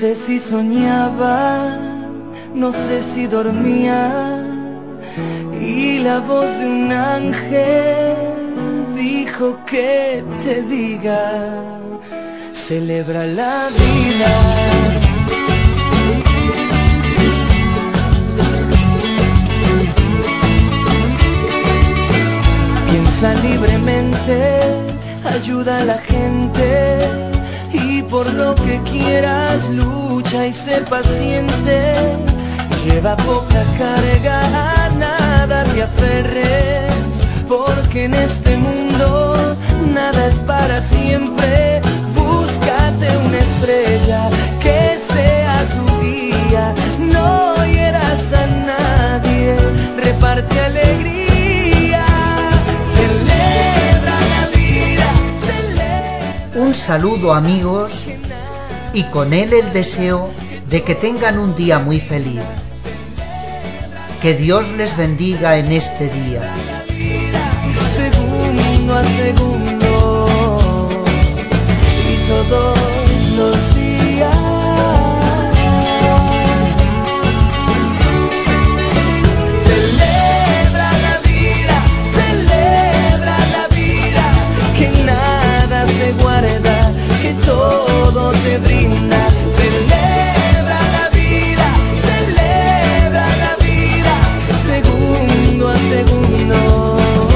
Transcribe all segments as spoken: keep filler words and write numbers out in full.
sé si soñaba, no sé si dormía, y la voz de un ángel dijo que te diga, celebra la vida. Piensa libremente, ayuda a la gente, y por lo que quieras lucha y sé paciente. Lleva poca carga, a nada te aferres, porque en este mundo nada es para siempre. Búscate una estrella que sea tu guía, no hieras a nadie, reparte alegría, celebra la vida, celebra. Un saludo, amigos, y con él el deseo de que tengan un día muy feliz. Que Dios les bendiga en este día. Segundo a segundo y todos los días. Celebra la vida, celebra la vida, que nada se guarda, que todo te brinda. Celebra la vida, celebra la vida, segundo a segundo.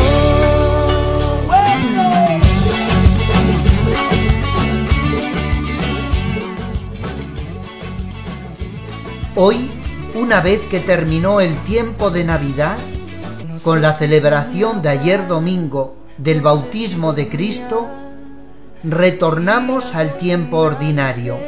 Hoy, una vez que terminó el tiempo de Navidad, con la celebración de ayer domingo del bautismo de Cristo, retornamos al tiempo ordinario.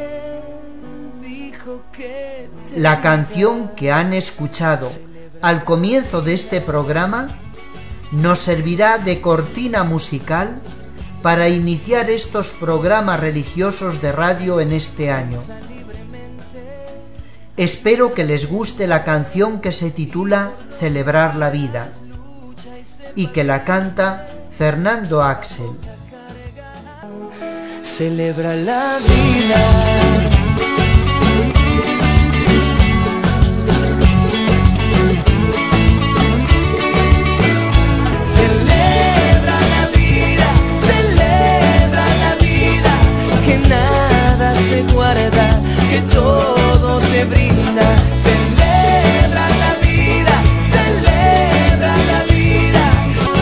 La canción que han escuchado al comienzo de este programa nos servirá de cortina musical para iniciar estos programas religiosos de radio en este año. Espero que les guste la canción que se titula Celebrar la vida y que la canta Fernando Axel. Celebra la vida. Que todo te brinda, celebra la vida, celebra la vida.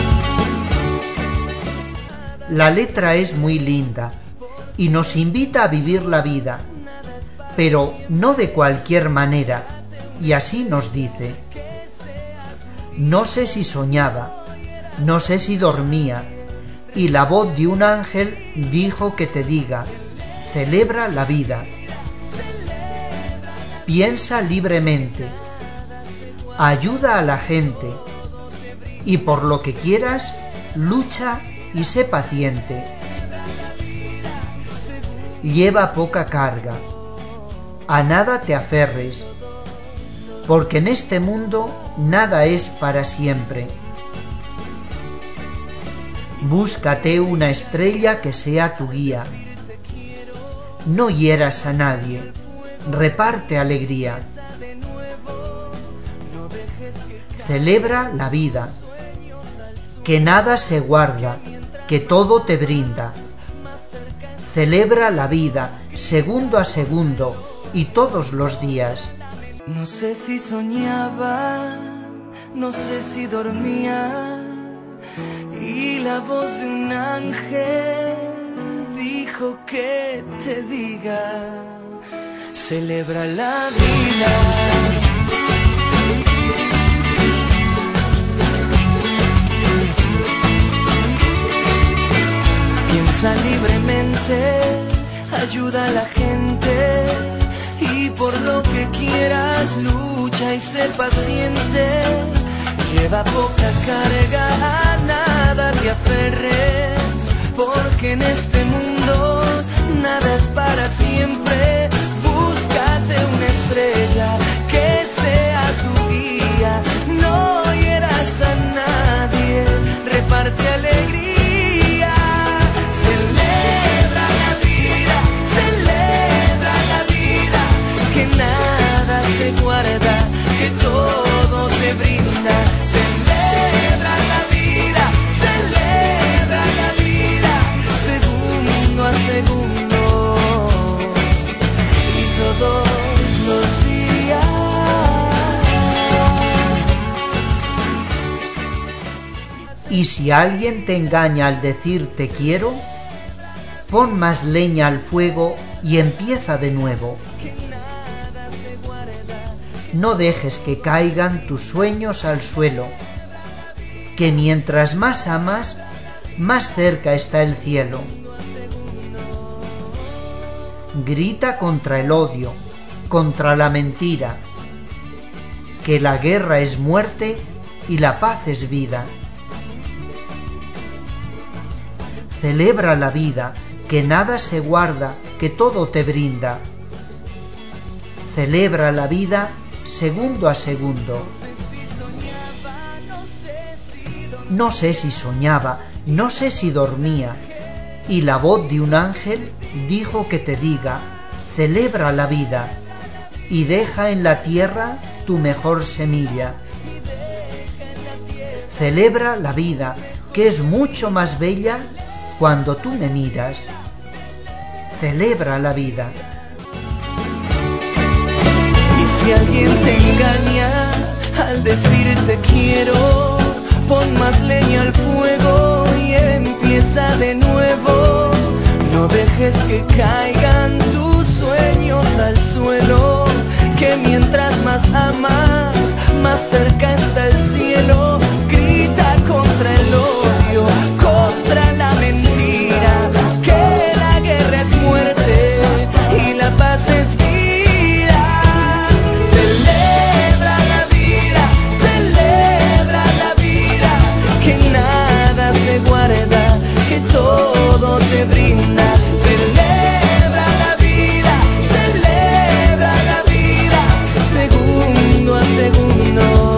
La letra es muy linda y nos invita a vivir la vida, pero no de cualquier manera, y así nos dice: no sé si soñaba, no sé si dormía, y la voz de un ángel dijo que te diga, celebra la vida. Piensa libremente, ayuda a la gente, y por lo que quieras, lucha y sé paciente. Lleva poca carga, a nada te aferres, porque en este mundo nada es para siempre. Búscate una estrella que sea tu guía. No hieras a nadie, reparte alegría. Celebra la vida, que nada se guarda, que todo te brinda. Celebra la vida, segundo a segundo, y todos los días. No sé si soñaba, no sé si dormía, y la voz de un ángel dijo que te diga, celebra la vida. Piensa libremente, ayuda a la gente, y por lo que quieras lucha y sé paciente. Lleva poca carga, a nada te aferres, porque en este mundo nada es para siempre. Búscate una estrella que sea tu guía, no hieras a nadie, reparte alegría. Celebra la vida, celebra la vida, Y si alguien te engaña al decir te quiero, pon más leña al fuego y empieza de nuevo. No dejes que caigan tus sueños al suelo, que mientras más amas, más cerca está el cielo. Grita contra el odio, contra la mentira, que la guerra es muerte y la paz es vida. Celebra la vida, que nada se guarda, que todo te brinda. Celebra la vida segundo a segundo. No sé si soñaba, no sé si dormía, y la voz de un ángel dijo que te diga: celebra la vida y deja en la tierra tu mejor semilla. Celebra la vida, que es mucho más bella cuando tú me miras. Celebra la vida. Y si alguien te engaña al decir te quiero, pon más leña al fuego y empieza de nuevo. No dejes que caigan tus sueños al suelo, que mientras más amas, más cerca está el cielo. Grita contra el odio, contra la mentira, que la guerra es muerte y la paz es vida. Celebra la vida, celebra la vida, que nada se guarda, que todo te brinda. Celebra la vida, celebra la vida, segundo a segundo.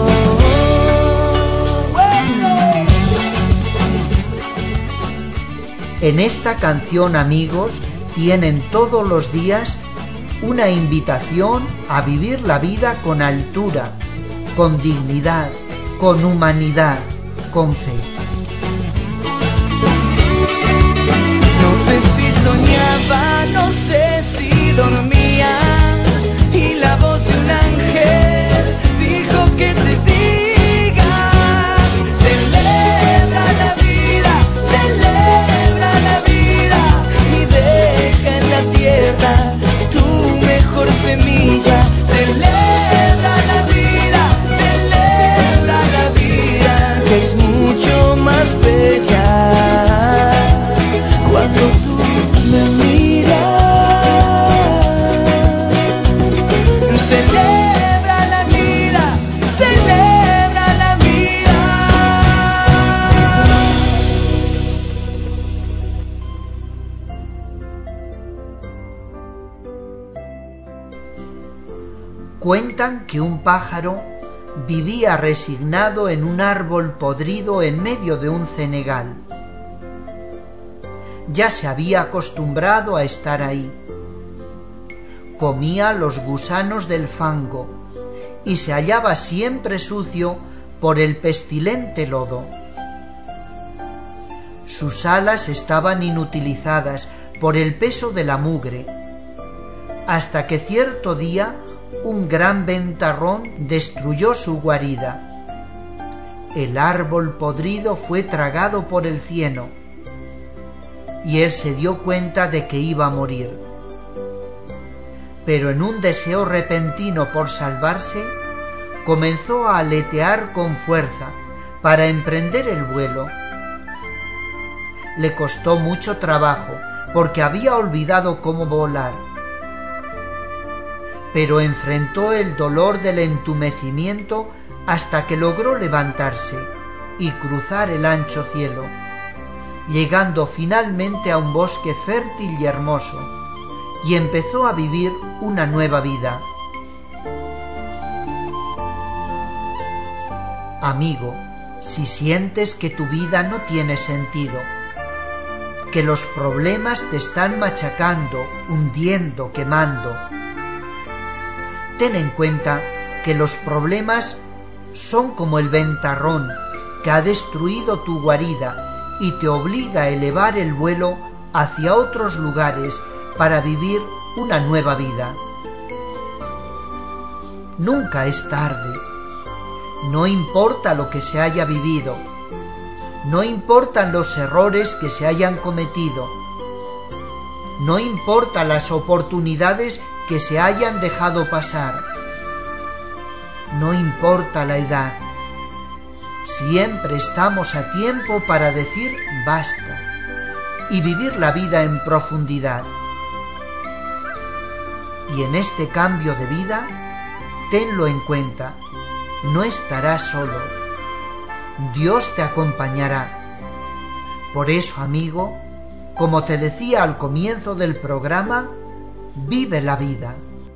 En esta canción, amigos, tienen todos los días una invitación a vivir la vida con altura, con dignidad, con humanidad, con fe. No sé si soñaba, no sé si dormía, y la voz de un ángel dijo que te diga: celebra la vida, celebra la vida, y deja en la tierra tu mejor semilla. Celebra la vida, celebra la vida, que es mucho más bella cuando tú me miras. Celebra la vida, celebra la vida. Cuentan que un pájaro vivía resignado en un árbol podrido en medio de un cenegal. Ya se había acostumbrado a estar ahí. Comía los gusanos del fango y se hallaba siempre sucio por el pestilente lodo. Sus alas estaban inutilizadas por el peso de la mugre, hasta que cierto día un gran ventarrón destruyó su guarida. El árbol podrido fue tragado por el cieno, y él se dio cuenta de que iba a morir. Pero en un deseo repentino por salvarse, comenzó a aletear con fuerza para emprender el vuelo. Le costó mucho trabajo porque había olvidado cómo volar, pero enfrentó el dolor del entumecimiento hasta que logró levantarse y cruzar el ancho cielo, llegando finalmente a un bosque fértil y hermoso, y empezó a vivir una nueva vida. Amigo, si sientes que tu vida no tiene sentido, que los problemas te están machacando, hundiendo, quemando, ten en cuenta que los problemas son como el ventarrón que ha destruido tu guarida y te obliga a elevar el vuelo hacia otros lugares para vivir una nueva vida. Nunca es tarde, no importa lo que se haya vivido, No importan los errores que se hayan cometido. No importan las oportunidades que se hayan dejado pasar. No importa la edad. Siempre estamos a tiempo para decir basta y vivir la vida en profundidad. Y en este cambio de vida, tenlo en cuenta, no estarás solo. Dios te acompañará. Por eso, amigo, como te decía al comienzo del programa, vive la vida.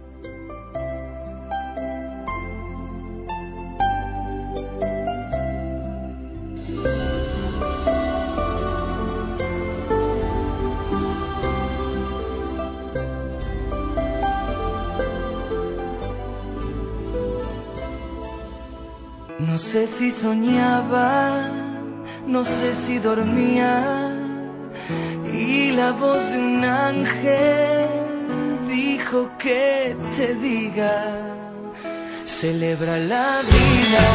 No sé si soñaba, no sé si dormía, y la voz de un ángel dijo que te diga, celebra la vida.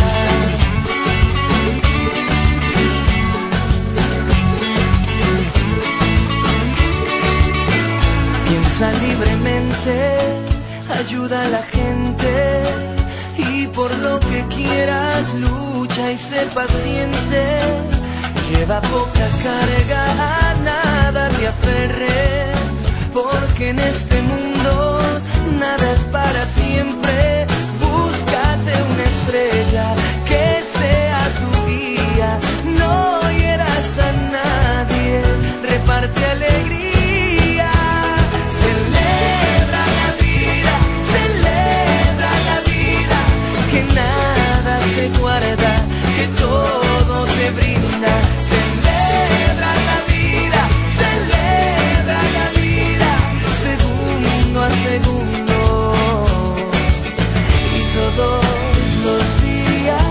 Piensa libremente, ayuda a la gente, y por lo que quieras lucha y sé paciente. Lleva poca carga, a nada te aferres, porque en este mundo nada es para siempre. Búscate una estrella que sea tu guía, no hieras a nadie, reparte alegría. Celebra la vida, celebra la vida, que nada se guarda, que todo te brinda. Celebra la vida, celebra la vida, segundo a segundo, y todos los días.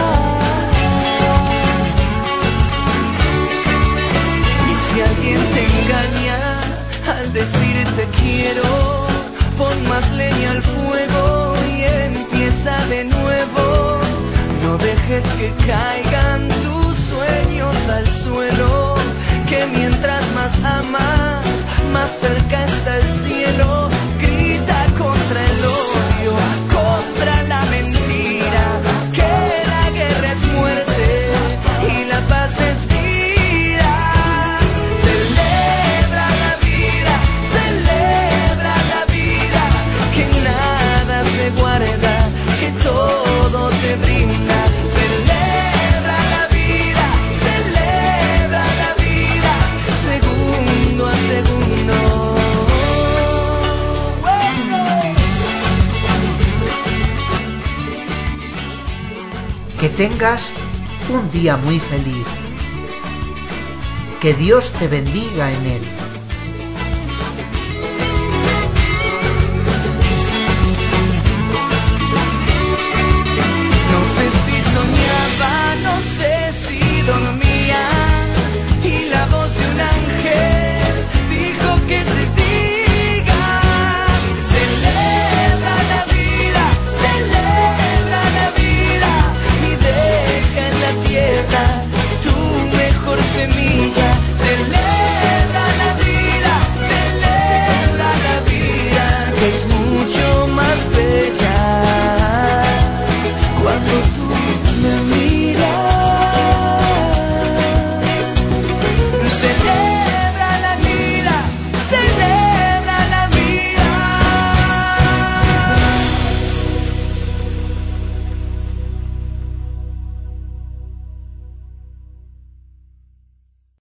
Y si alguien te engaña al decirte quiero, pon más leña al fuego y empieza de nuevo. No dejes que caigan tus sueños al suelo, que mientras más amas, más cerca está el cielo. Grita contra el odio, contra la mentira, que la guerra es muerte y la paz es vida. Celebra la vida, celebra la vida, que nada se guarda, que todo te brinda. Celebra la vida, celebra la vida, segundo a segundo. Que tengas un día muy feliz. Que Dios te bendiga en él.